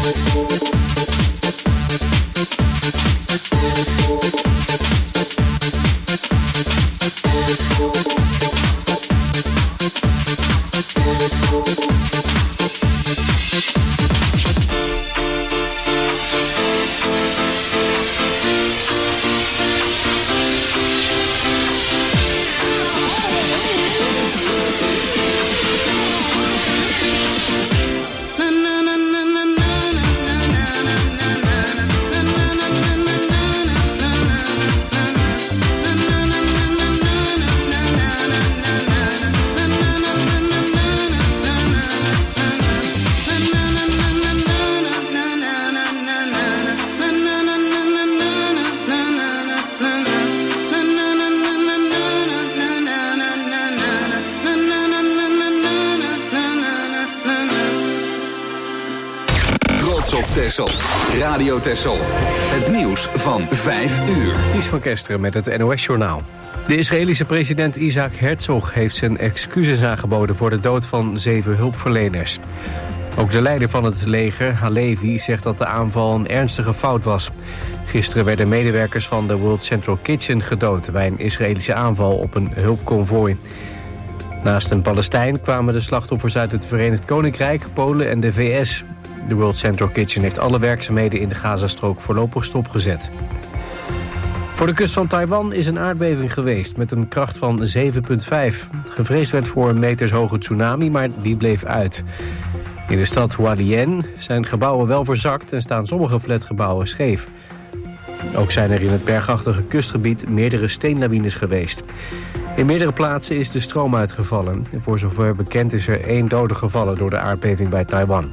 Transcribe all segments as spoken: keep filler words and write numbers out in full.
Texel. Radio Texel. Het nieuws van vijf uur. Ties van Kesteren met het N O S-journaal. De Israëlische president Isaac Herzog heeft zijn excuses aangeboden voor de dood van zeven hulpverleners. Ook de leider van het leger, Halevi, zegt dat de aanval een ernstige fout was. Gisteren werden medewerkers van de World Central Kitchen gedood bij een Israëlische aanval op een hulpconvooi. Naast een Palestijn kwamen de slachtoffers uit het Verenigd Koninkrijk, Polen en de V S. De World Central Kitchen heeft alle werkzaamheden in de Gazastrook voorlopig stopgezet. Voor de kust van Taiwan is een aardbeving geweest met een kracht van zeven komma vijf. Gevreesd werd voor een metershoge tsunami, maar die bleef uit. In de stad Hualien zijn gebouwen wel verzakt en staan sommige flatgebouwen scheef. Ook zijn er in het bergachtige kustgebied meerdere steenlawines geweest. In meerdere plaatsen is de stroom uitgevallen. En voor zover bekend is er één dode gevallen door de aardbeving bij Taiwan.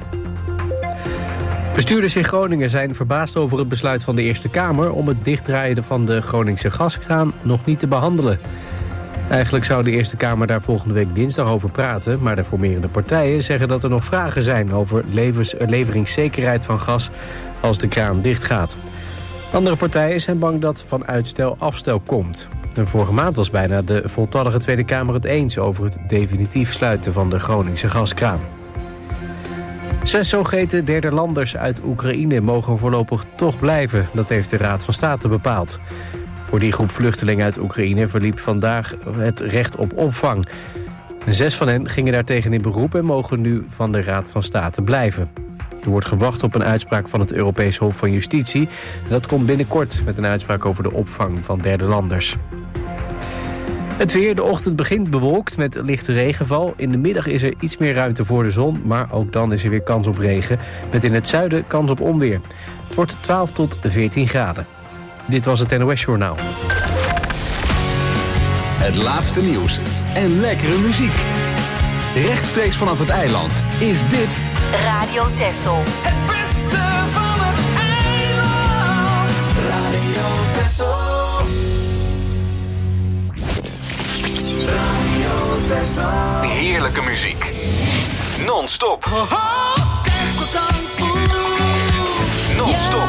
Bestuurders in Groningen zijn verbaasd over het besluit van de Eerste Kamer om het dichtdraaien van de Groningse gaskraan nog niet te behandelen. Eigenlijk zou de Eerste Kamer daar volgende week dinsdag over praten, maar de formerende partijen zeggen dat er nog vragen zijn over levens, leveringszekerheid van gas als de kraan dichtgaat. Andere partijen zijn bang dat van uitstel afstel komt. En vorige maand was bijna de voltallige Tweede Kamer het eens over het definitief sluiten van de Groningse gaskraan. Zes zogeheten derde landers uit Oekraïne mogen voorlopig toch blijven. Dat heeft de Raad van State bepaald. Voor die groep vluchtelingen uit Oekraïne verliep vandaag het recht op opvang. Zes van hen gingen daartegen in beroep en mogen nu van de Raad van State blijven. Er wordt gewacht op een uitspraak van het Europees Hof van Justitie. Dat komt binnenkort met een uitspraak over de opvang van derde landers. Het weer, de ochtend begint bewolkt met lichte regenval. In de middag is er iets meer ruimte voor de zon, maar ook dan is er weer kans op regen. Met in het zuiden kans op onweer. Het wordt twaalf tot veertien graden. Dit was het N O S-journaal. Het laatste nieuws en lekkere muziek. Rechtstreeks vanaf het eiland is dit Radio Texel. Het beste van het eiland. Radio Texel. Radio Texel. Heerlijke muziek. Non-stop. Non-stop.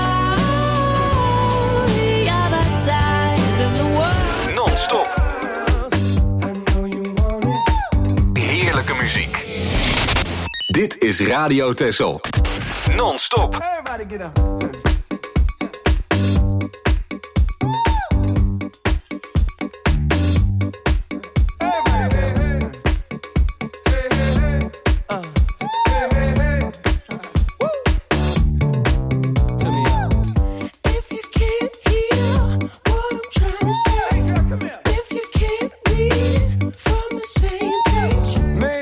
Non-stop. Heerlijke muziek. Dit is Radio Texel. Non-stop. Everybody get up.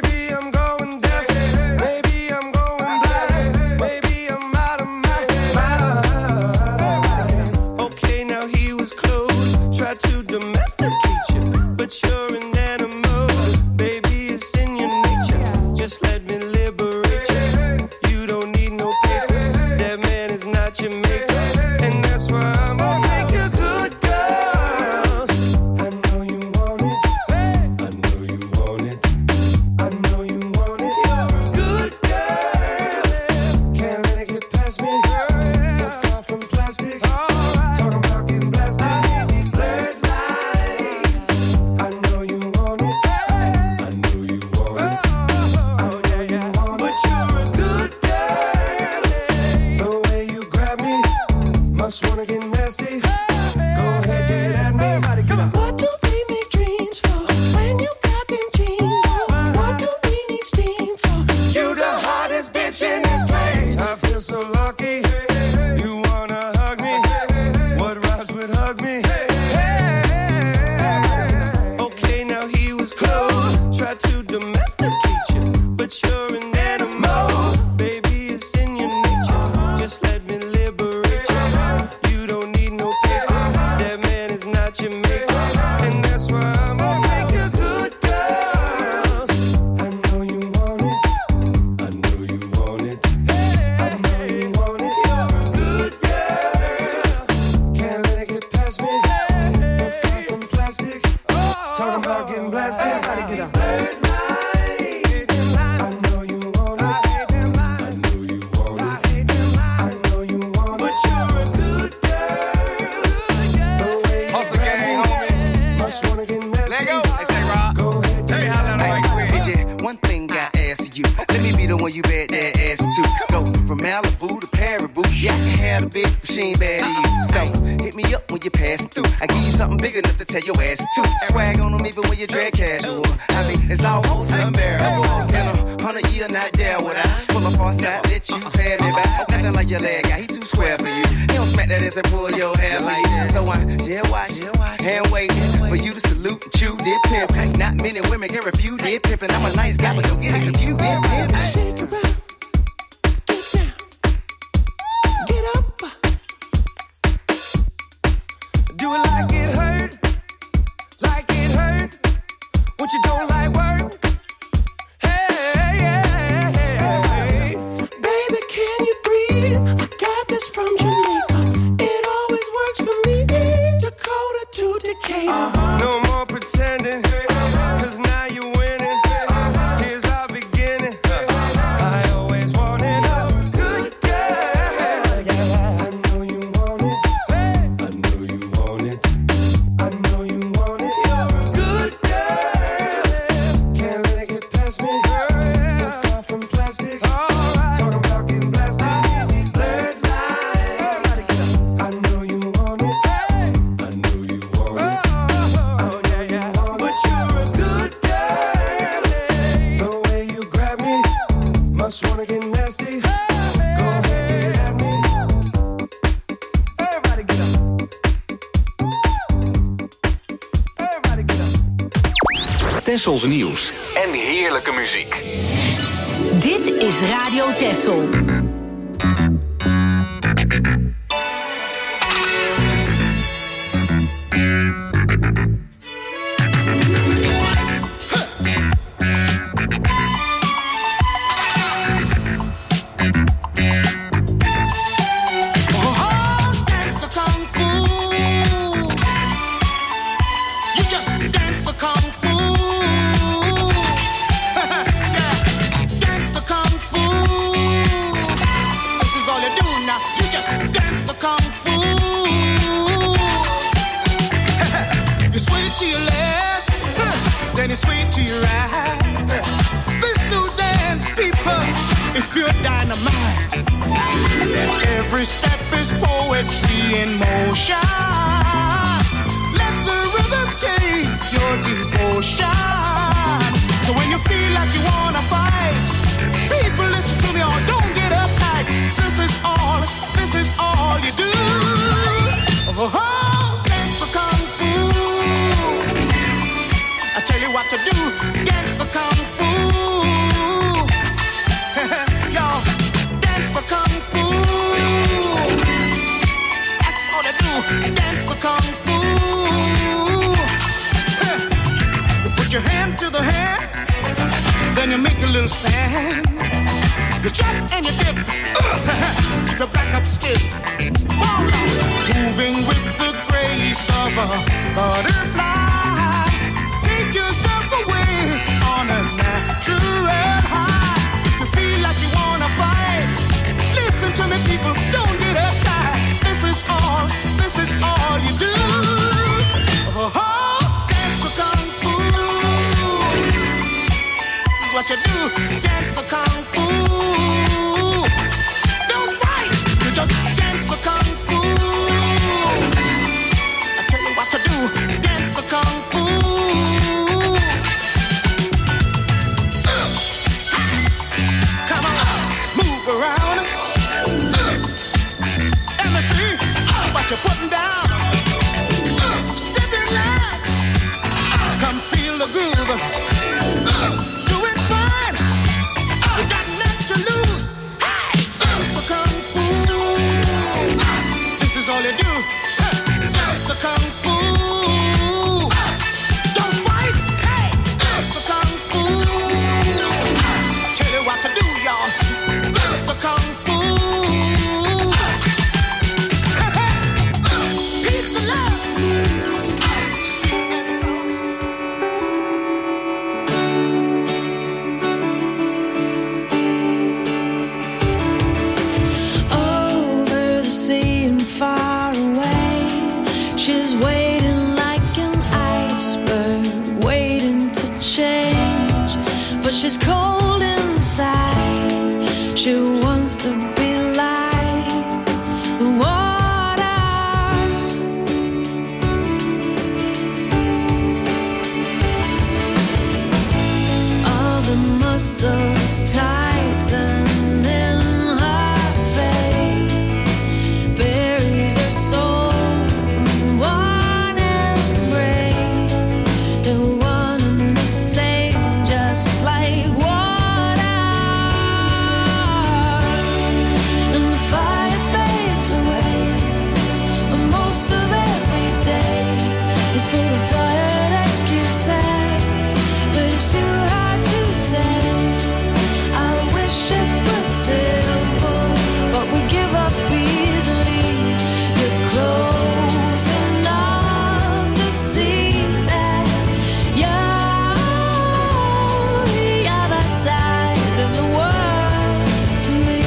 Maybe I'm out of my that ass too. Go from Malibu to Paribu. Yeah, I can have the big machine bad to you. So hit me up when you pass through. I give you something big enough to tell your ass to. Swag on them even when you dress casual. I mean, it's almost unbearable. In a hundred year, not there would I pull up on side, let you pay me back. Nothing like your leg guy, he too square for you. He don't smack that ass and pull your hair like that. So I jail watch, hand waiting for you to salute and chew dip pimp. Not many women can refuse dip pimping. I'm a nice guy, but don't get it confused. Dip pimp. Shake it up, get down, get up. Do it like it hurt, like it hurt. What you don't like work? Hey, hey, hey, hey. Baby, can you breathe? I got this from Jamaica. It always works for me. Dakota to Decatur. Uh-huh. No more pretending, cause now you're winning. Here's our beginning. I always wanted a good girl. I know you want it. I know you want it. I know you want it. Good girl. Can't let it get past me. We're far from plastic. Talking about getting blasted. Blurred lines. I know you want it. I know you want it. Oh, yeah, yeah. But you're a good girl. The way you grab me, must wanna get nasty. Go ahead, get at me. Everybody get up. Everybody get up. Tessels nieuws en heerlijke muziek. Dit is Radio Tessel. Oh, dance the kung fu. You just dance the kung fu. Yeah, dance the kung fu. This is all you do now. You just dance the kung fu. You sway to your left, then you sway to your right. This new dance, people, is pure dynamite. Every step is poetry in motion. Let the rhythm take your devotion. So when you feel like you wanna fight, people listen to me or don't get uptight. This is all, this is all you do. Oh, dance the kung fu. I tell you what to do, dance the kung fu. Yo, dance the kung fu. That's all they do, dance the kung fu. You put your hand to the hand, then you make a little stand. You chop and you dip, keep your back up stiff. Moving with the grace of a butterfly. Take yourself away on a natural high. If you feel like you wanna fight, listen to me, people, don't get uptight. This is all, this is all you do. Oh, dance the kung fu. This is what you do, dance the kung fu. Don't fight, you just dance the kung fu. I tell you what to do, dance the kung fu. Come on, move around. Let me see what you're putting down. Step in line. Come feel the groove. Do it fine. You got nothing to lose. Hey, dance the kung fu. This is all you do. Dance the kung fu. Don't fight. Hey, dance the kung fu. Tell you what to do, y'all. Dance the kung fu. Peace and love. Sweet as a flower. Over the sea and far away, she's waiting like an iceberg, waiting to change. But she's cold inside, She wants to be like the water. All the muscles tighten in her face, buries her soul in one embrace. They're one and the same, just like water. And the fire fades away, but most of every day is full of tired excuses, but it's too hard to say. I wish it was simple, but we give up easily. You're close enough to see that you're the other side of the world to me.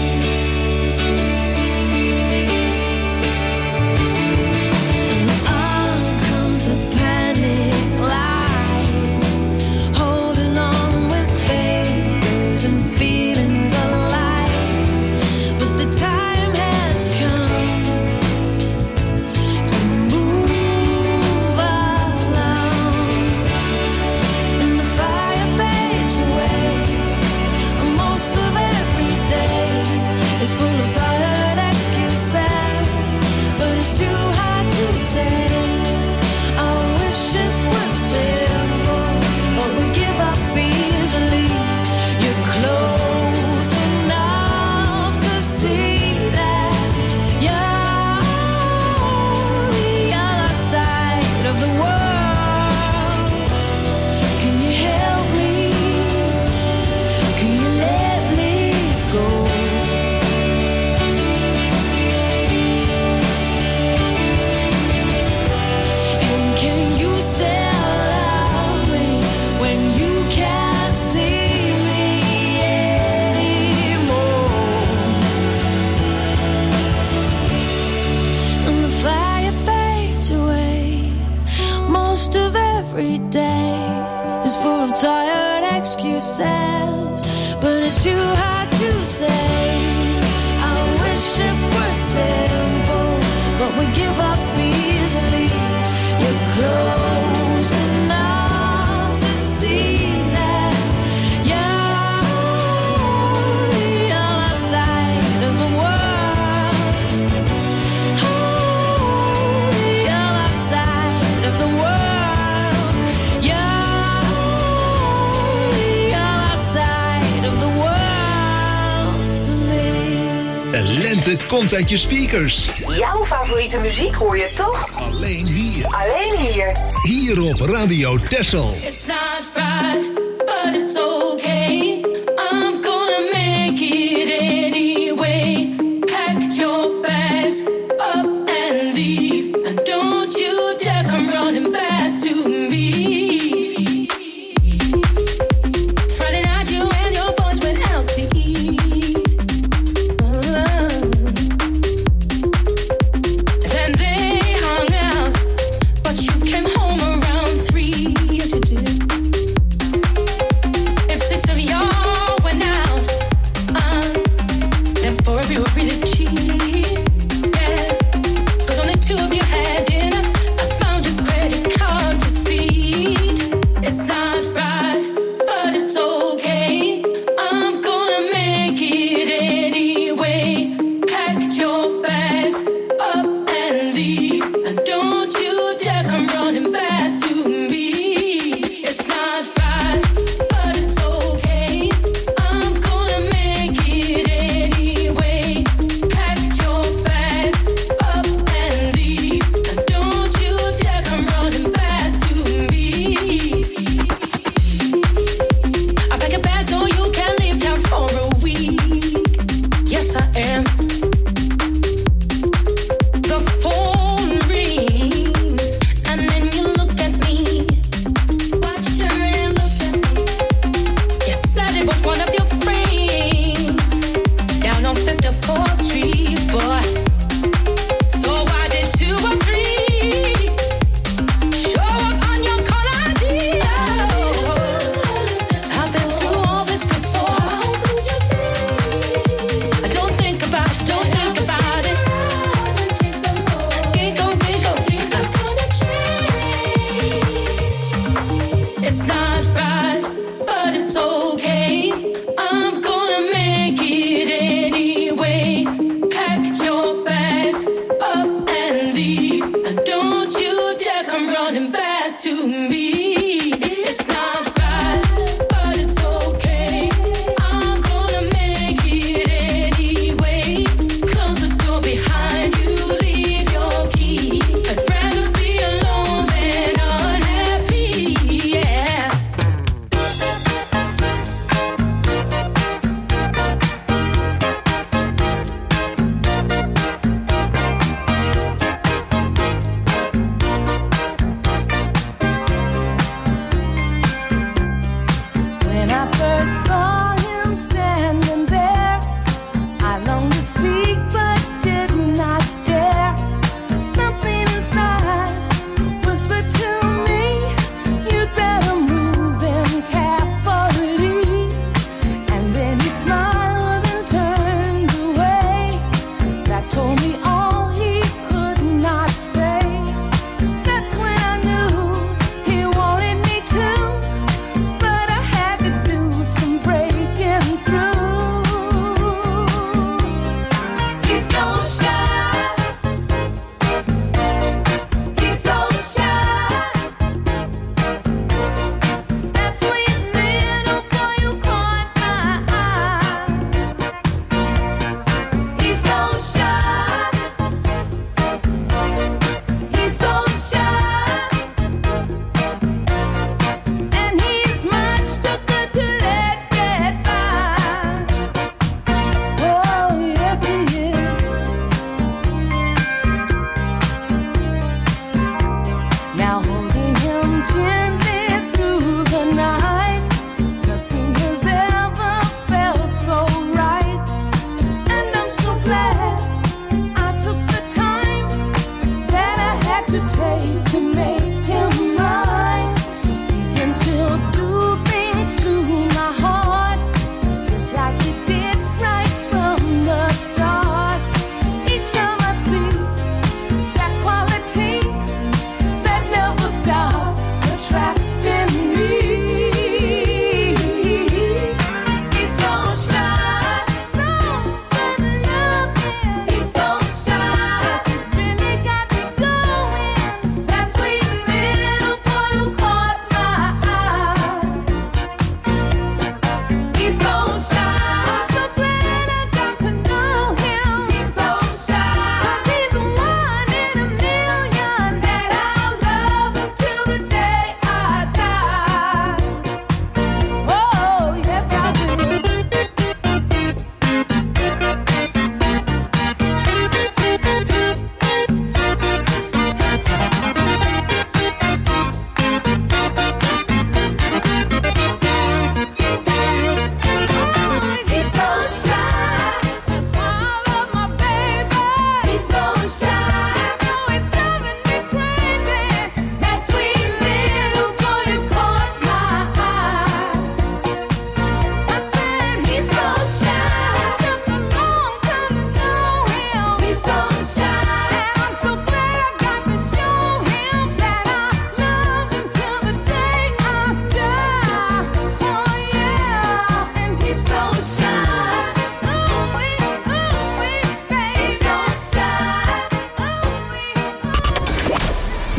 And on comes the panic line, holding on with fingers and feelings alive. But the time has come to move along. And the fire fades away. Most of every day is full of tired excuses, but it's too hard to say. I wish it was simple, but we give up easily. You're close enough to see that you're the other side of the world. Can you help me? Can you let me go? And can you still love me when you can't see me anymore? And the fire fades away. Most of every day is full of tired excuses, but it's too hard to say. I wish it was simple, but we give up easily. You're close enough to see that you're the other side of the world. Oh, the other side of the world. You're the other side of the world to me. De lente komt uit je speakers. Jouw favoriete muziek hoor je toch? Alleen hier. Alleen hier. Hier op Radio Texel. It's not right, but it's okay. I'm gonna make it anyway. Pack your bags up and leave, and don't you dare come running back to me. Friday night, you and your boys went out to eat. Then they hung out, but you came home around three. Yes, you did. If six of y'all went out, uh, then four of you were really cheap. Yeah, 'cause only two of you had dinner. I found your credit card receipt. It's not right, but it's okay. I'm gonna make it anyway. Pack your bags up and leave, and don't you dare come running back to me. It's not right, but it's okay. I'm gonna make it anyway. Pack your bags up and leave, and don't you dare come running back to me. I pack a bag so you can leave town for a week. Yes, I am. The phone rings, and then you look at me. Watch her and look at me. You said it was one of your friends down on fifty-fourth Street, boy. So why did two or three show up on your call I D? Oh, I've been through all this before. How could you be?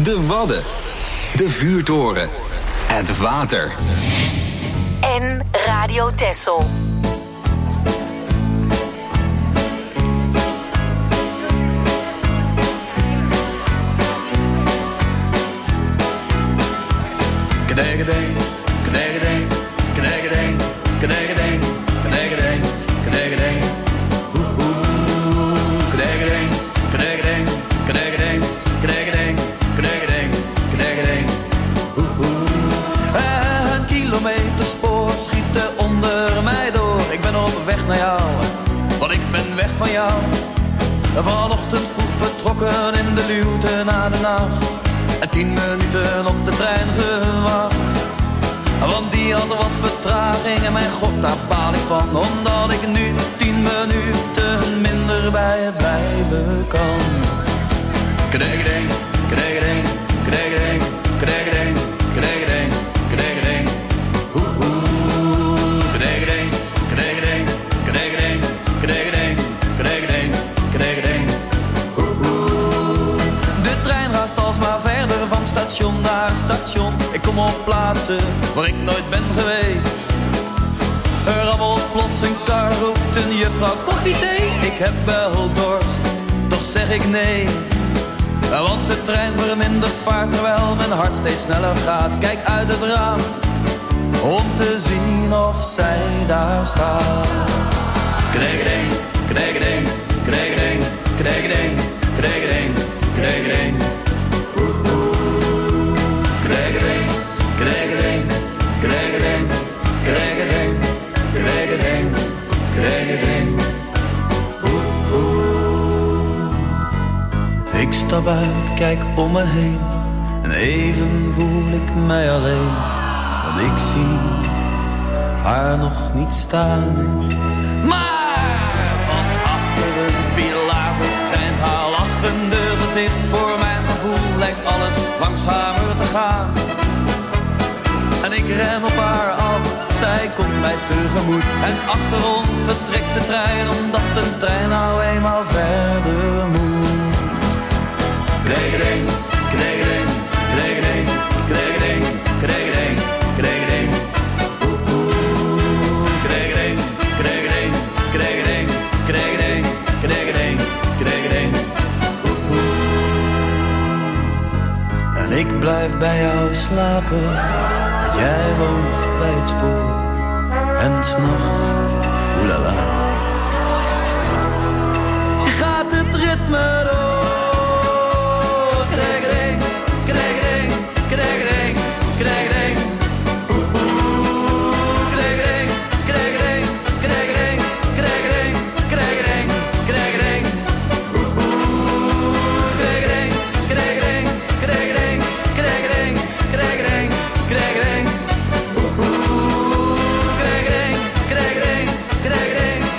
De Wadden. De vuurtoren. Het water. En Radio Texel. Knegedeng, knegedeng, knegedeng, knegedeng, knegedeng, knegedeng. Knegedeng, knegedeng, knegedeng, knegedeng, knegedeng, knegedeng. Een kilometerspoor schiet er onder mij door. Ik ben op weg naar jou, want ik ben weg van jou. Vanochtend vroeg vertrokken in de luwte na de nacht. En tien minuten op de trein gewacht. Want die had wat vertraging en mijn god, daar baal ik van. Omdat ik nu tien minuten minder bij je blijven kan. Knegedeng, knegedeng, knegedeng, knegedeng, knegedeng, knegedeng. Knegedeng, knegedeng, knegedeng, knegedeng, knegedeng, knegedeng. De trein raast alsmaar verder van station naar station. Ik kom op plaatsen waar ik nooit ben geweest. Er rammelt plots een kar, roept een juffrouw koffie, thee. Ik heb wel dorst, toch zeg ik nee. Want de trein vermindert vaart terwijl mijn hart steeds sneller gaat. Kijk uit het raam om te zien of zij daar staat. Knegedeng, knegedeng, knegedeng, knegedeng, knegedeng, knegedeng. Knegedeng, knegedeng, knegedeng, knegedeng, knegedeng, knegedeng. Ik stap uit, kijk om me heen en even voel ik mij alleen. Want ik zie haar nog niet staan. Maar van achter een pilaar verschijnt haar lachende gezicht. Voor mijn gevoel lijkt alles langzamer te gaan. En ik ren op haar af, zij komt mij tegemoet. En achter ons vertrekt de trein, omdat de trein nou eenmaal verder moet. Knegedeng, knegedeng, knegedeng, knegedeng, knegedeng, knegedeng. Knegedeng, knegedeng, knegedeng, knegedeng, knegedeng, knegedeng. En ik blijf bij jou slapen, want jij woont bij het spoor. En 's nachts, oelala, gaat het ritme door. Knegedeng, knegedeng, knegedeng, knegedeng. Knegedeng, knegedeng, knegedeng, knegedeng, knegedeng, knegedeng. Knegedeng, knegedeng, knegedeng, knegedeng, knegedeng, knegedeng. Knegedeng, knegedeng, knegedeng,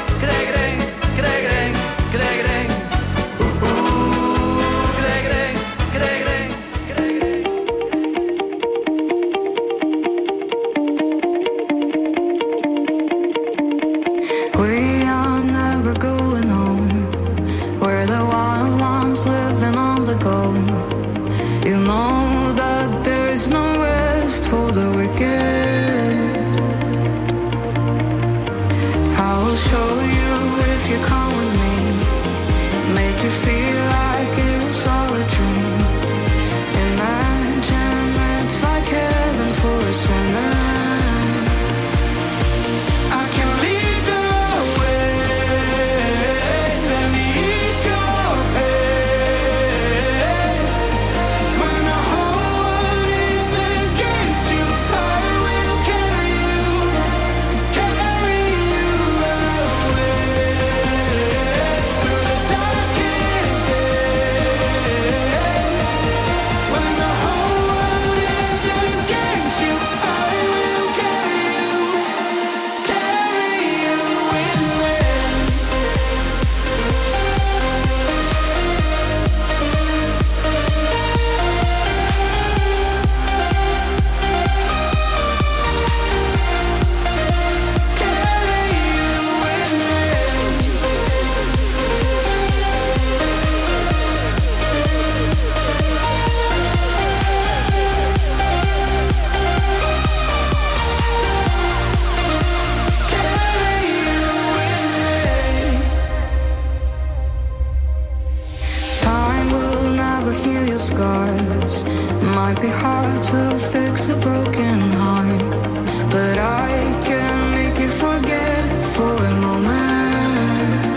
be hard to fix a broken heart, but I can make you forget for a moment.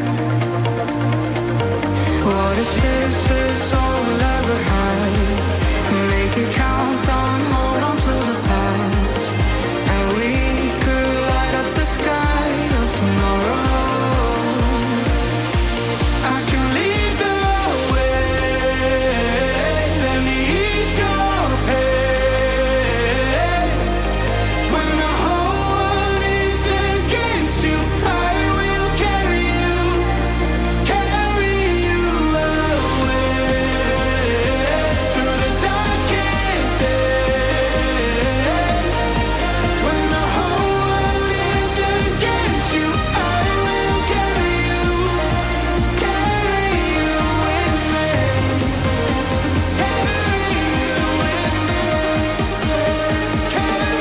What if this is all we'll ever have? Make it count on, hold on to the past, and we could light up the sky of tomorrow. I can lead the way, let me ease your pain. When the whole world is against you, I will carry you, carry you away through the darkest days. When the whole world is against you, I will carry you, carry you with me, carry you with me, carry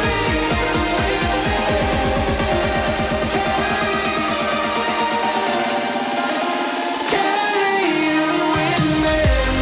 you with me.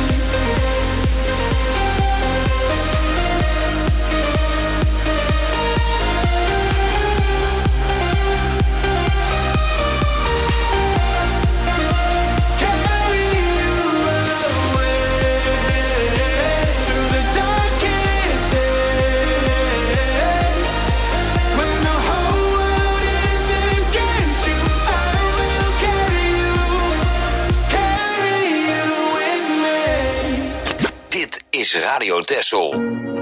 Carry you away through the darkest days. When the whole world is against you, I will carry you, carry you with me. Dit is Radio Texel.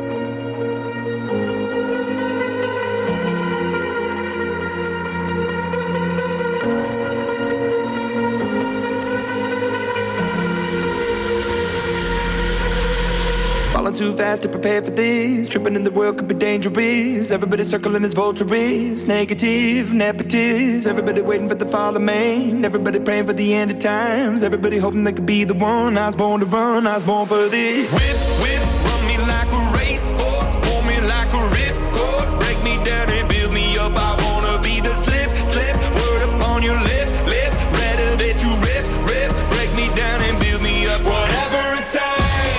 Falling too fast to prepare for this. Tripping in the world could be dangerous. Everybody circling as vultures. Negative, nepotist. Everybody waiting for the fall of man. Everybody praying for the end of times. Everybody hoping they could be the one. I was born to run, I was born for this. Whip, whip, run me like a racehorse. Pull me like a ripcord. Break me down and build me up. I wanna be the slip, slip. Word upon your lip, lip. Rather that you rip, rip. Break me down and build me up. Whatever it takes.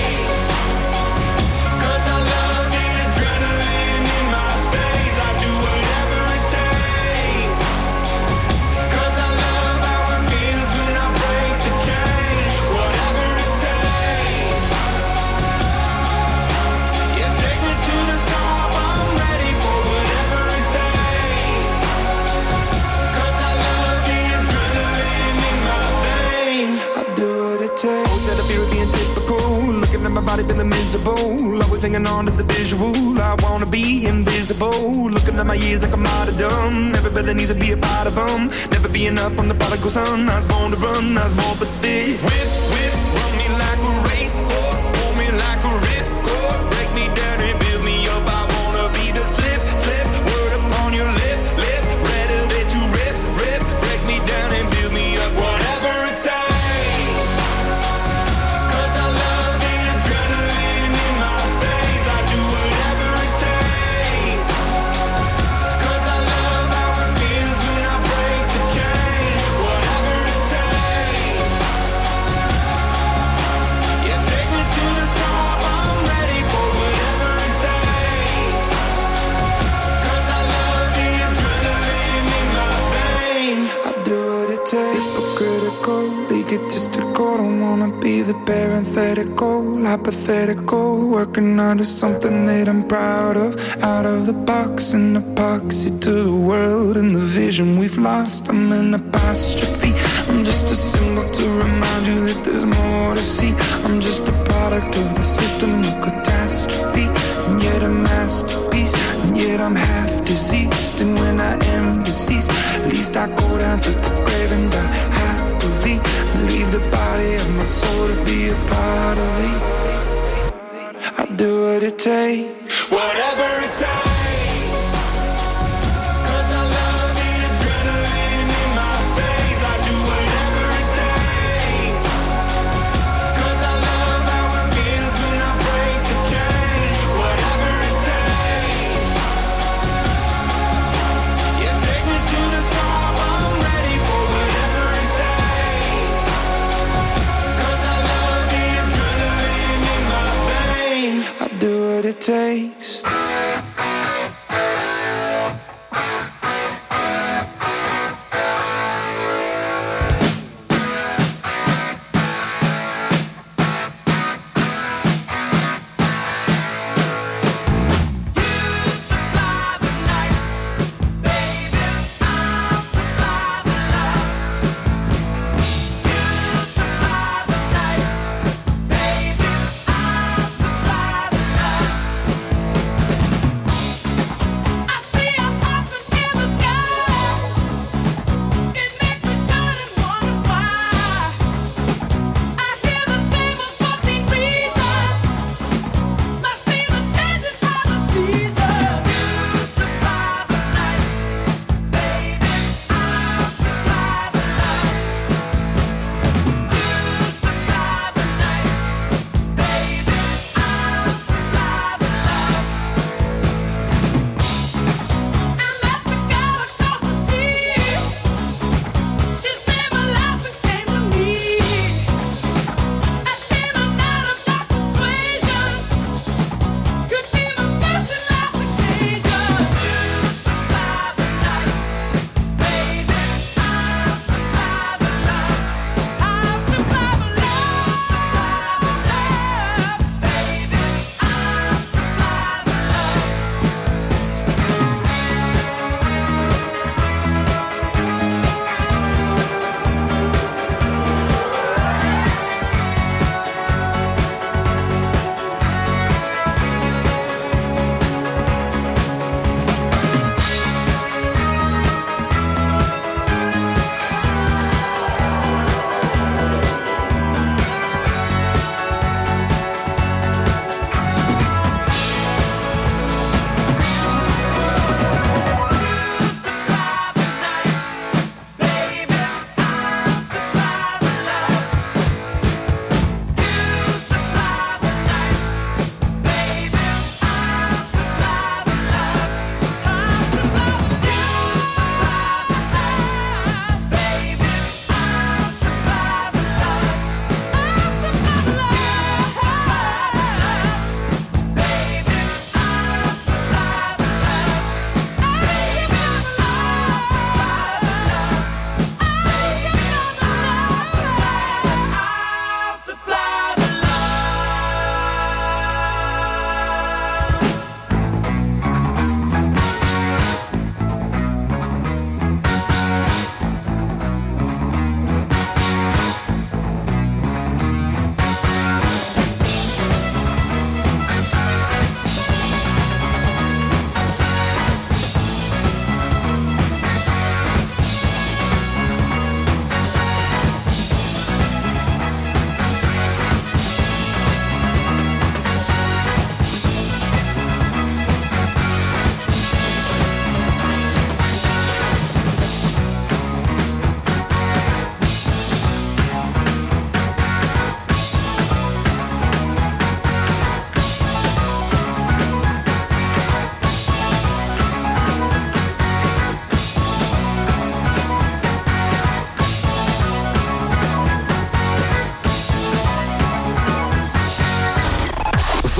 Cause I love the adrenaline in my veins. I do whatever it takes. Cause I love how it feels when I break the chain. Whatever it takes. Yeah, take me to the top. I'm ready for whatever it takes. Cause I love the adrenaline in my veins. I do what it takes. Always had a fear of being typical. Looking at my body feeling miserable. Always hanging on to the visual. I wanna be invisible. Looking at my years like I'm out of dumb. Everybody needs to be a part of them. Never be enough on the prodigal son. I was born to run, I was born for this. Whip, whip, run me like a racehorse. Pull me like a ripcord. Break me down and build me up. I wanna be the slip, slip. Word upon your lip, lip. Rather that you rip, rip. Break me down and build me up. Whatever it takes. Cause I love the adrenaline in my veins. I do whatever it takes. Cause I love how it feels when I break the chain. Whatever it takes. Yeah, take me to the top. I'm ready for whatever it takes. Cause I love the adrenaline in my veins. I do what it takes. Hypocritical, egotistical. Don't wanna be the parenthetical, hypothetical. Working out of something that I'm proud of. Out of the box, an epoxy to the world and the vision we've lost. I'm an apostrophe. I'm just a symbol to remind you that there's more to see. I'm just a product of the system of catastrophe, and yet a masterpiece. And yet I'm half diseased, and when I am deceased, at least I go down to the grave and die happily, and leave the body of my soul to be a part of me. I do what it takes. Whatever it takes. Cause I love the adrenaline in my veins. I do whatever it takes. Cause I love how it feels when I break the chain. Whatever it takes. Yeah, take me to the top. I'm ready for whatever it takes. Cause I love the adrenaline in my veins. I do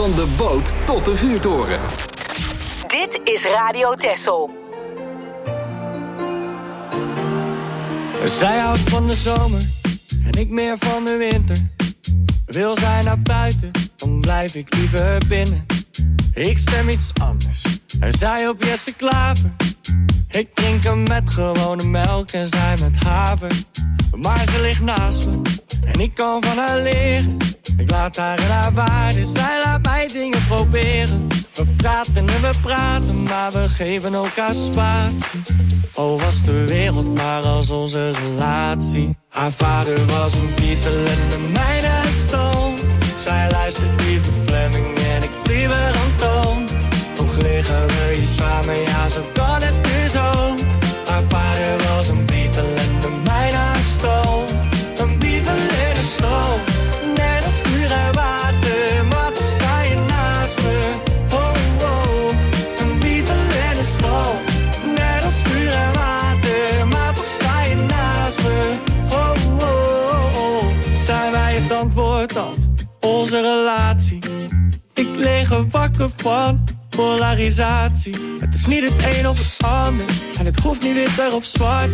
Van de boot tot de vuurtoren. Dit is Radio Texel. Zij houdt van de zomer en ik meer van de winter. Wil zij naar buiten, dan blijf ik liever binnen. Ik stem iets anders, en zij op Jesse Klaver. Ik drink hem met gewone melk en zij met haver. Maar ze ligt naast me en ik kan van haar leren. Ik laat haar in haar waarde, zij laat mij dingen proberen. We praten en we praten, maar we geven elkaar spatie. Oh, was de wereld maar als onze relatie. Haar vader was een Beatle en de mijne een Stone. Zij luistert liever Fleming en ik liever Antoon. Toch liggen we hier samen, ja zo kan het dus ook. Haar vader was een Beatle en de mijne een Stone. Een Beatle en een Stone. Net als vuur en water, maar toch sta je naast me. Oh, oh, een Beatle en een Stone. Net als vuur en water, maar toch sta je naast me. Oh, oh, oh. Zijn wij het antwoord op onze relatie? Ik lig er wakker van polarisatie. Het is niet het een of het ander en het hoeft niet witter of zwart.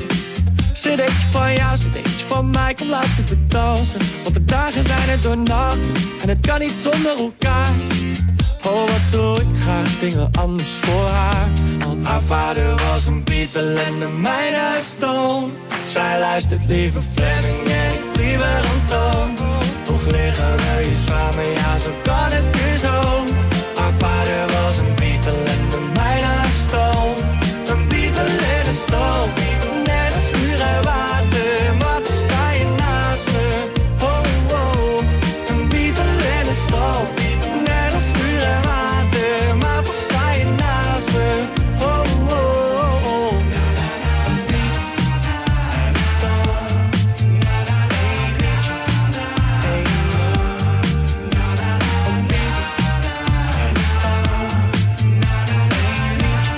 Cd'tje van jou, cd'tje van mij, kom laten we dansen. Want de dagen zijn er door nachten en het kan niet zonder elkaar. Oh, wat doe ik graag dingen anders voor haar. Want haar vader was een Beatle en de mijne een Stone. Zij luistert liever Fleming en ik liever Antoon. Toch liggen we hier samen, ja zo kan het dus ook. Haar vader was een Beatle en de mijne een Stone. Een Beatle en een Stone. Net als vuur en water, maar toch sta je naast me. Oh, oh, een Beatle en een Stone. Net als vuur en water, maar toch sta je naast me. Oh, oh, oh. Een Beatle en een Stone. Een liedje, een een Beatle en een Stone. Een liedje,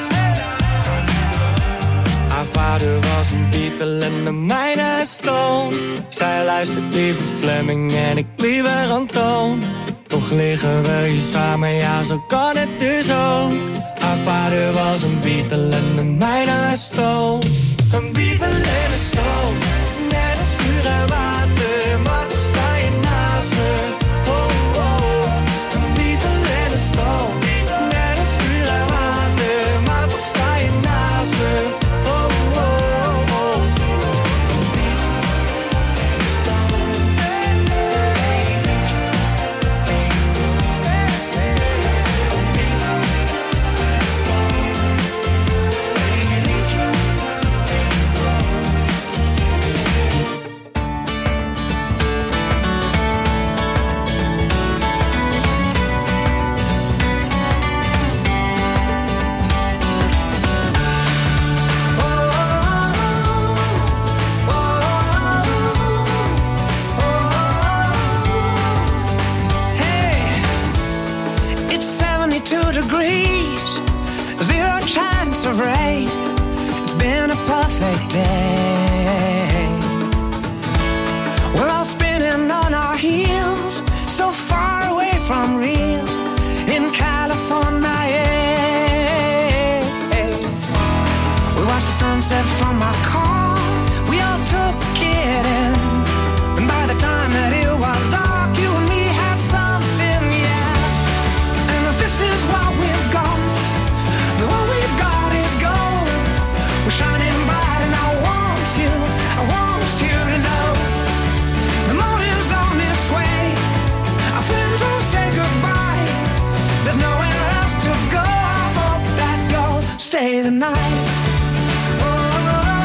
haar vader was een Beatle en de mijne een Stone. Zij luistert liever Fleming en ik liever Antoon. Toch liggen we hier samen, ja zo kan het dus ook. Haar vader was een Beatle en de mijne een Stone. Een Beatle en een Stone. Net als vuur en water, maar toch sta je naast me. Oh, oh, een Beatle en een Stone. Net als vuur en water, maar toch sta je naast me. Oh, oh, oh. Een Beatle en een Stone. It's seventy-two degrees, zero chance of rain. It's been a perfect day. We're all spinning on our heels, so far away from real in California. Yeah. We watched the sunset from our car, we all took it in. And by the time that it was dark, you and me had something, yeah. And if this is what we've got, then what we've got is gold. We're shining bright and I want you, I want you to know. The morning's on its way, our friends will say goodbye. There's nowhere else to go, I hope that you'll stay the night. Oh,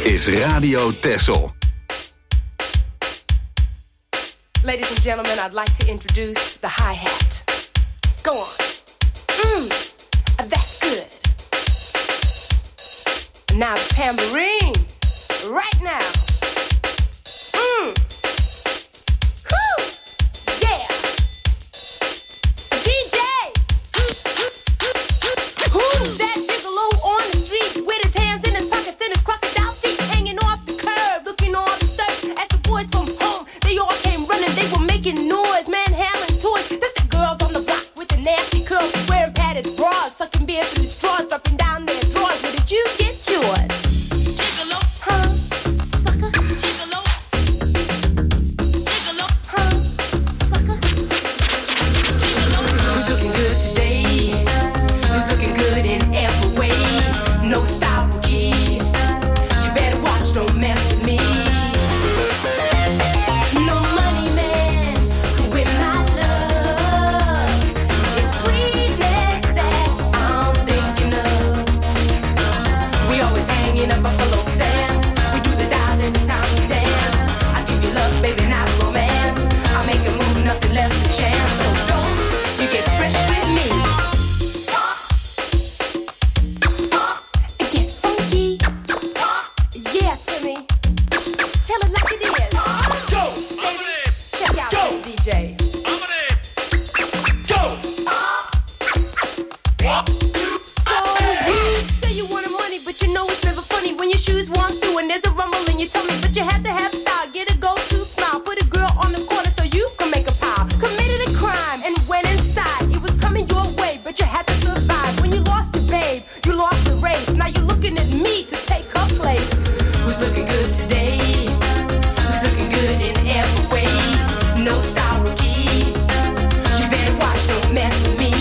is Radio Texel. Ladies and gentlemen, I'd like to introduce the hi-hat. Go on. Mmm, that's good. Now the tambourine, right now. Mmm. Whew. Yeah. D J. Who's that gigolo on the street with his hands in his pockets and his crocodile feet hanging off the curb, looking all disturbed as the boys from home, they all came running, they were making noise, manhandling toys. That's the girls on the block with the nasty curls, wearing padded bras, sucking beer through straws, dropping down their drawers. Where did you get yours? Gigolo, huh? Sucker. Gigolo. Gigolo, huh? Sucker. Gigolo. Who's looking good today? Who's looking good in every way? No style rookie. You better watch, don't mess with me. No money man could win my love. It's sweetness that I'm thinking of. We always hang in a buffalo stance. We do the dial every time we dance. I give you love, baby, not romance. I make a move, nothing left to chance. So don't you get fresh with me. Get funky. Yeah, Timmy. Tell it like it is. Go, baby. Check out this D J. So you say you wanted money, but you know it's never funny when your shoes walk through and there's a rumble in your tummy. But you have to have style, get a go-to smile, put a girl on the corner so you can make a pile. Committed a crime and went inside. It was coming your way, but you had to survive. When you lost your babe, you lost the race. Now you're looking at me to take her place. Who's looking good today? Who's looking good in every way? No style rookie. You better watch, don't mess with me.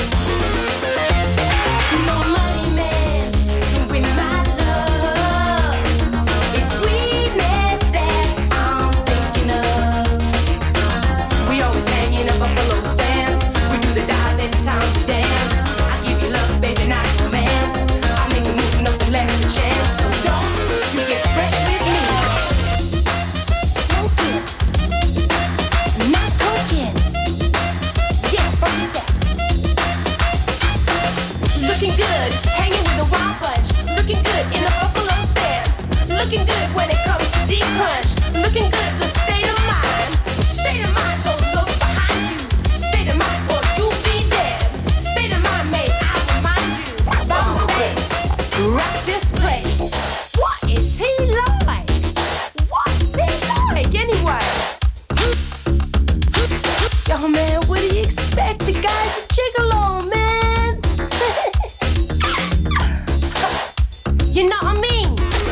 No money man can win my love. It's sweetness that I'm thinking of. We always hang in a buffalo stance. We do the dive every time we dance. I give you love, baby, not romance. I make a move, nothing left to chance. So don't you get fresh with me. Smoking, not coking. Yeah, from sex. Looking good, hanging with a wild bunch. Looking good in a buffalo stance. Looking good when it comes to deep crunch. Looking good is a state of mind. State of mind, don't look behind you. State of mind, or you'll be dead. State of mind, may I remind you. Bounce the waist, rock this place. What is he like? What's he like anyway? Yo, man, what do you expect? The guy's a gigolo, man. You know what I mean?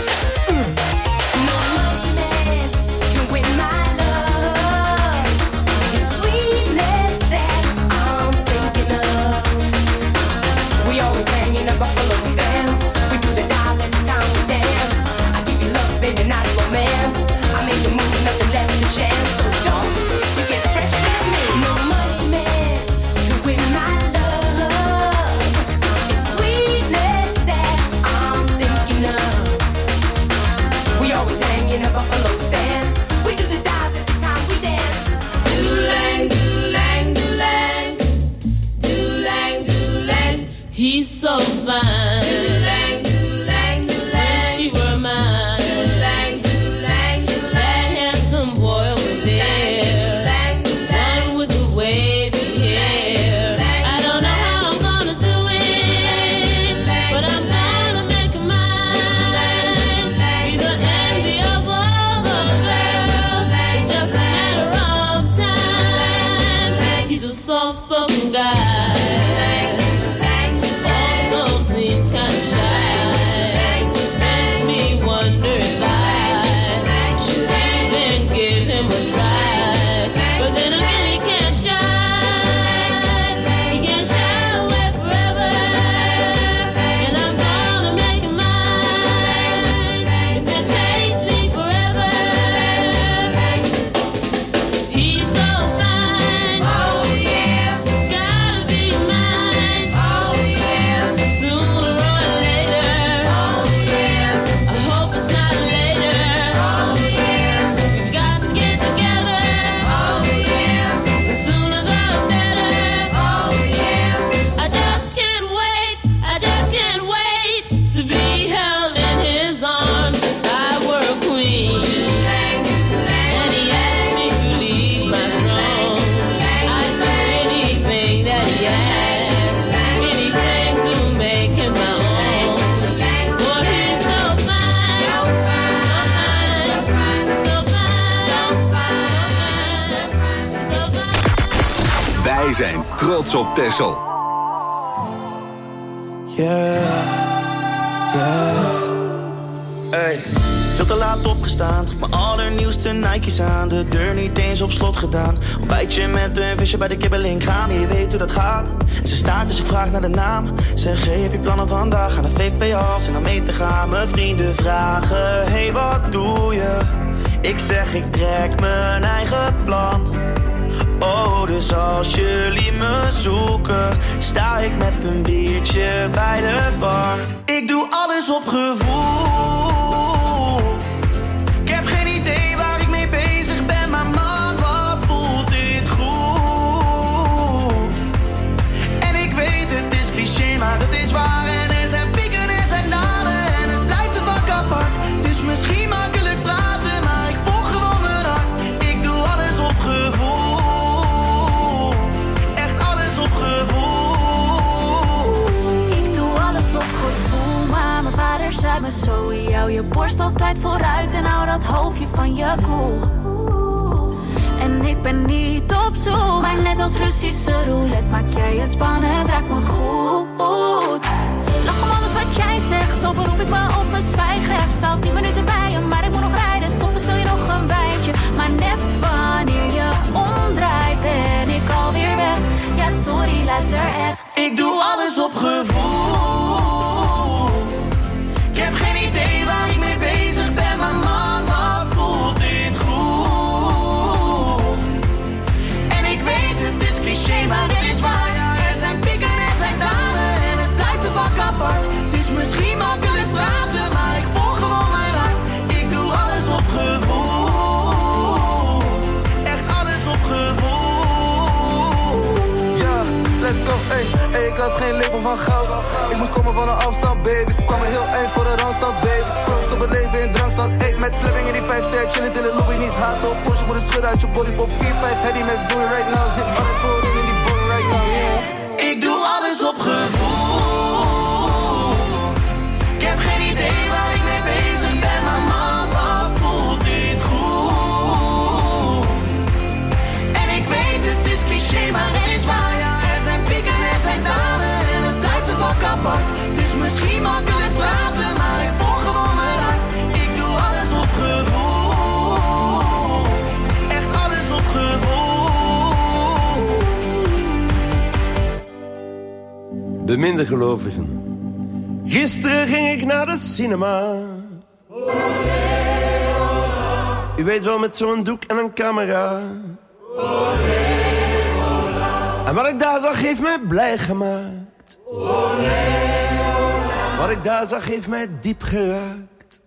No money man can win my love. It's sweetness that I'm thinking of. We always hang in a buffalo stance. We do the dial every time we dance. I give you love, baby, not romance. I make you move, nothing left to chance. So don't you get fresh with me. No money man can win my love. It's sweetness that I'm thinking of. We always hang in a buffalo stance. We do the dive every time we dance. Do-lang, do-lang, do-lang. Do-lang, do-lang. He's so fine. Do-lang, do-lang, do-lang. Wish she were mine. Do-lang, do-lang, do-lang. That handsome boy over there. One with the wavy hair. I don't know how I'm gonna do it, but I'm gonna make it mine. Be the envy of all the girls. It's just a matter of time. He's a soft-spoken guy. Also sweet. trots op Texel. Yeah, yeah. Hey, veel te laat opgestaan. Mijn allernieuwste Nike's aan. De deur niet eens op slot gedaan. Ontbijtje met een visje bij de kibbeling gaan. Je weet hoe dat gaat. En ze staat dus ik vraag naar de naam. Zeg, hey, heb je plannen vandaag? Aan de V P als en om mee te gaan. Mijn vrienden vragen, hey, wat doe je? Ik zeg, ik trek mijn eigen plan. Oh, dus als jullie me zoeken, sta ik met een biertje bij de bar. Ik doe alles op gevoel. Ik heb geen idee waar ik mee bezig ben, maar man, wat voelt dit goed. En ik weet, het is cliché, maar het is waar. En er zijn pieken, er zijn dalen en het blijft een vak apart. Het is misschien makkelijk praten, maar ik volg gewoon mijn hart. Ik doe alles op gevoel. Zei me zo, jou je borst altijd vooruit en hou dat hoofdje van je koel. Cool. En ik ben niet op zoek, maar net als Russische roulette maak jij het spannend, raakt me goed. Lach om alles wat jij zegt, op roep ik me op mijn zwijgrecht. Sta tien minuten bij je, maar ik moet nog rijden, toch bestel je nog een wijntje. Maar net wanneer je omdraait ben ik alweer weg. Ja sorry, luister echt. Ik doe alles op gevoel. Ik heb geen idee waar ik mee bezig ben, maar man, wat voelt dit goed. En ik weet, het is cliché, maar het is waar. Er zijn pieken, er zijn dalen en het blijft een vak apart. Het is misschien makkelijk praten, maar ik volg gewoon mijn hart. Ik doe alles op gevoel. Echt alles op gevoel. Ja, let's go, hey, hey, ik had geen lepel van goud. Ik moest komen van een afstand, baby. Kwam er heel eind voor de randstad, baby. Proost op het leven in drankstad. Hey, met flipping in die vijf ster. Chillen in de lobby, niet haat op. Porsche moet een schudden uit je body. Pop vier vijf Heddy met Zoe right now. Zit altijd voorin in die boy right now, yeah. Ik doe alles op gevoel. Ik heb geen idee waar ik mee bezig ben, maar man, wat voelt dit goed. En ik weet, het is cliché, maar het is waar. Er zijn pieken, er zijn dalen en het blijft een vak apart. Het is misschien makkelijk praten, maar ik volg gewoon mijn hart. Ik doe alles op gevoel. Echt alles op gevoel. Beminde gelovigen. Gisteren ging ik naar de cinema. U weet wel, met zo'n doek en een camera. En wat ik daar zag heeft mij blij gemaakt. Wat ik daar zag heeft mij diep geraakt.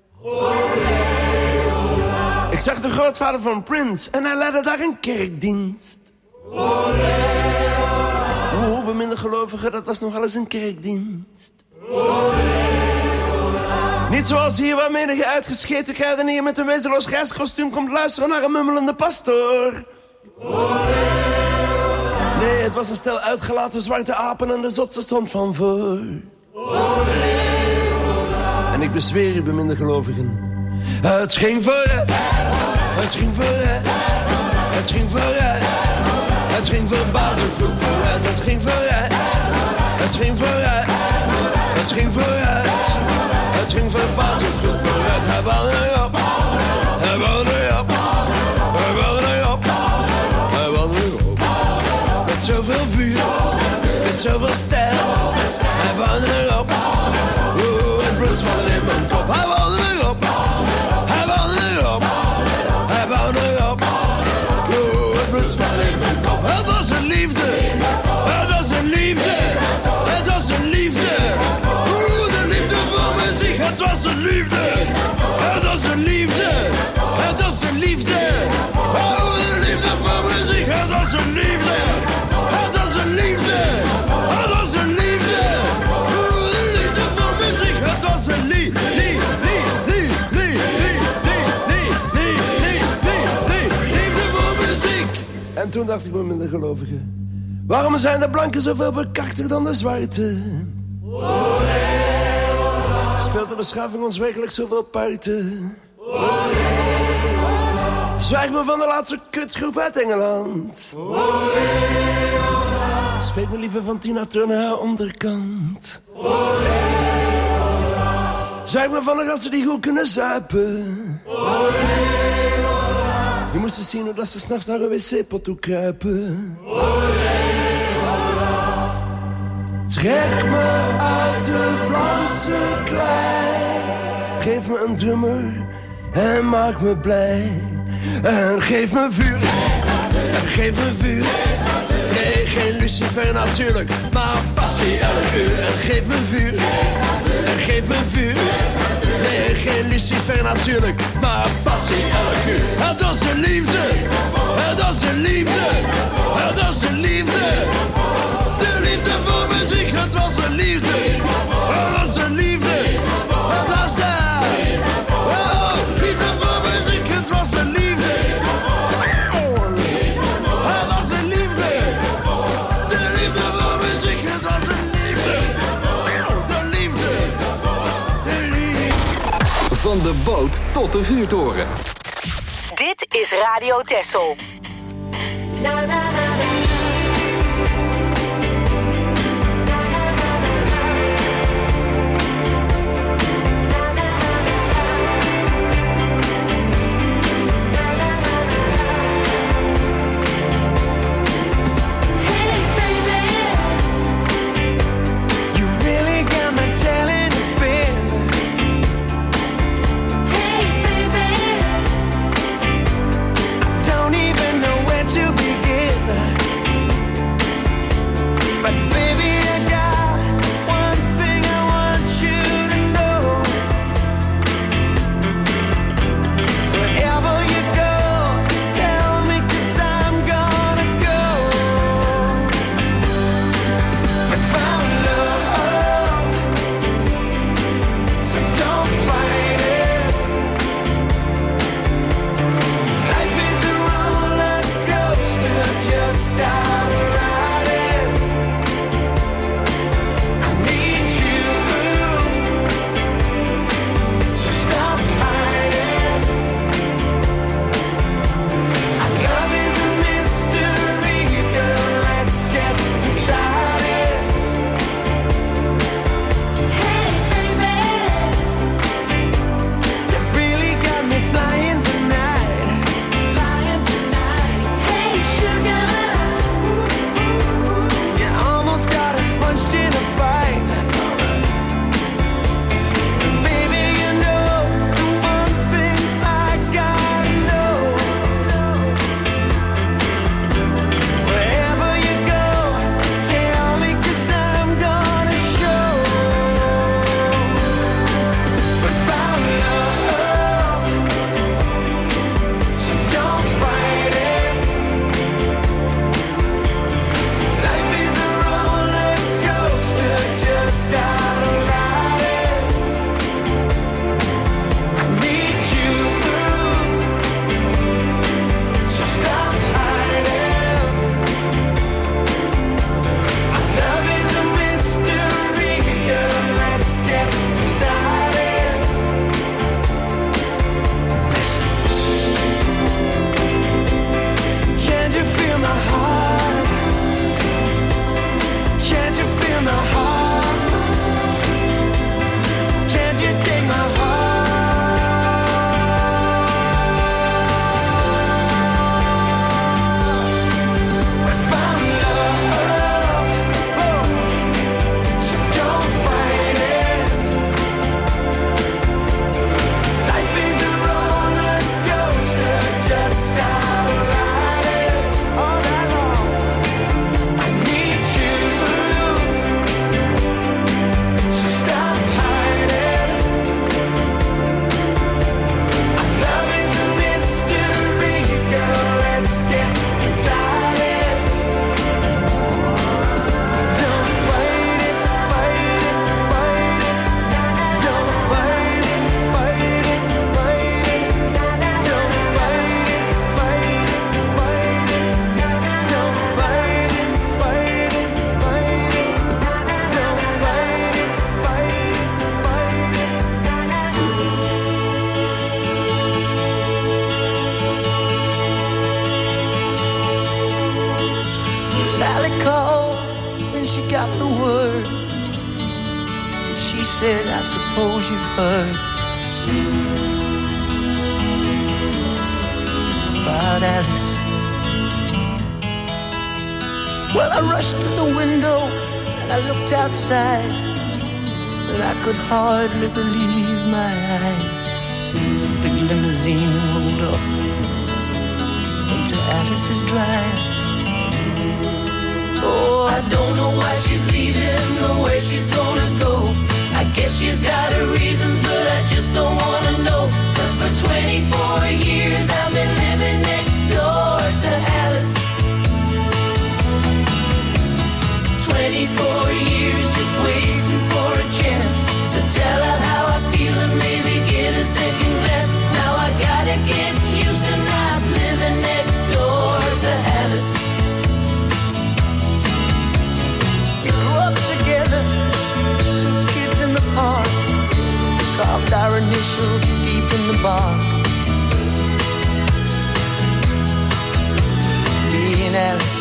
Ik zag de grootvader van Prince en hij leidde daar een kerkdienst. Oh, beminde gelovigen, dat was nogal eens een kerkdienst. Niet zoals hier waar menige uitgescheten kruidenier met een wezenloos grijskostuum komt luisteren naar een mummelende pastoor. Nee, het was een stel uitgelaten zwarte apen en de zotse stond van voor. En ik bezweer u, beminde gelovigen, het ging vooruit, het ging vooruit, het ging vooruit, het ging verbazend goed vooruit, het ging vooruit, het ging vooruit, het ging vooruit, het ging verbazend goed vooruit. Hij wou erop, hij wou erop, hij wou erop, hij wou erop. Met zoveel vuur, met zoveel stijl, hij wou erop. Oeh, het bloed zwallen in mijn kop. Hij wou erop, hij wou erop, hij wou erop. Oeh, het bloed zwallen in mijn kop. Het was een liefde, het was een liefde, het was een liefde. Oeh, de liefde voor muziek. Het was een liefde, het was een liefde, het was een liefde. Oh, de liefde voor muziek. Het was een liefde, het was een liefde, het was een liefde. Oh, de liefde voor muziek. Het was een liefde, liefde, liefde, liefde, liefde, liefde voor muziek. En toen dacht ik bij mijn gelovigen, waarom zijn de blanken zoveel bekakter dan de zwarte? Speelt de beschaving ons werkelijk zoveel parten? Zwijg me van de laatste kutgroep uit Engeland. Spreek me liever van Tina Turner haar onderkant. Zeg me van de gasten die goed kunnen zuipen. Je moest eens zien hoe dat ze s'nachts naar een wc-pot toe kruipen. Trek me uit de Vlaamse klei. Geef me een drummer en maak me blij. En geef me vuur, en geef me vuur. Nee, geen Lucifer natuurlijk, maar passie elk uur. En geef me vuur, en geef me vuur. Nee, geen Lucifer natuurlijk, maar passie elk uur. En dat is de liefde, en dat is de liefde, en dat is de liefde. De liefde voor muziek, het was een liefde. En dat is een liefde, en dat is hij. Oh, liefde voor muziek, het was een liefde. En dat is een liefde. De liefde voor muziek, het was een liefde. De liefde, de liefde. Van de boot tot de vuurtoren. Dit is Radio Texel. Don't even another word. She said, I suppose you've heard about Alice. Well, I rushed to the window and I looked outside, and I could hardly believe my eyes as a big limousine rolled up into Alice's drive. Oh, I don't know why she's leaving or where she's gonna go. I guess she's got her reasons, but I just don't wanna know. Cause for twenty-four years I've been living next door to Alice. twenty-four years just waiting for a chance to tell her how I feel and maybe get a second glance. Now I gotta get used to not living next door to Alice. We grew up together, two kids in the park, carved our initials deep in the bark. Me and Alice.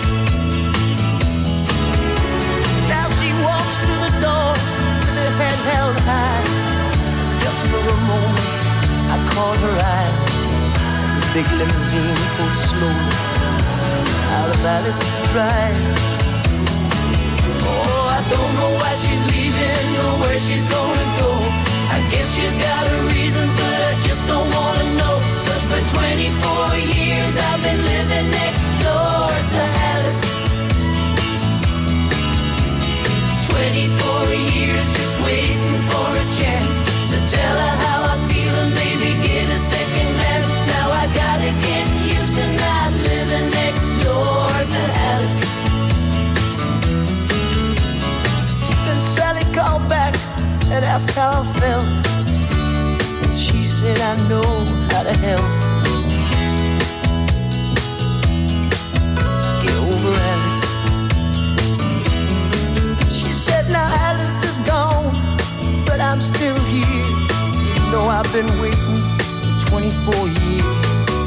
Now she walks through the door with her head held high. Just for a moment I caught her eye as the big limousine pulled slowly out of Alice's drive. Oh, I don't know why she's leaving or where she's gonna go. I guess she's got her reasons, but I just don't wanna know. Cause for twenty-four years I've been living next door to Alice. twenty-four years just waiting for a chance to tell her how I feel and maybe get a second glance. Now I gotta get used to not living next door to Alice. Then Sally called back and asked how I felt, and she said I know how to help. Get over Alice. Now Alice is gone, but I'm still here. You know I've been waiting for twenty-four years,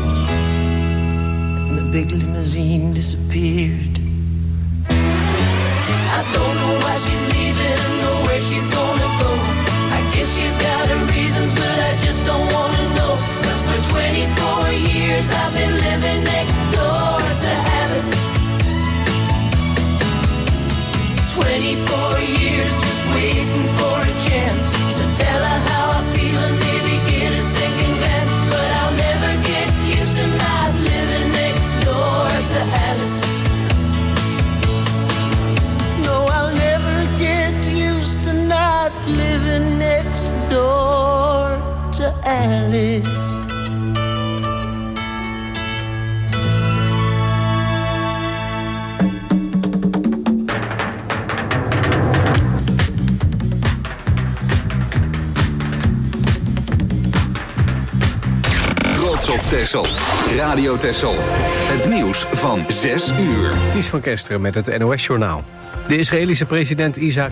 and the big limousine disappeared. I don't know why she's leaving or where she's gonna go. I guess she's got her reasons, but I just don't wanna know. Cause for twenty-four years I've been living next door to Alice. twenty-four years just waiting for a chance to tell her how I feel and maybe get a second glance. But I'll never get used to not living next door to Alice. No, I'll never get used to not living next door to Alice. Op Texel. Radio Texel. Het nieuws van zes uur. Ties van Kesteren met het N O S-journaal. De Israëlische president Isaac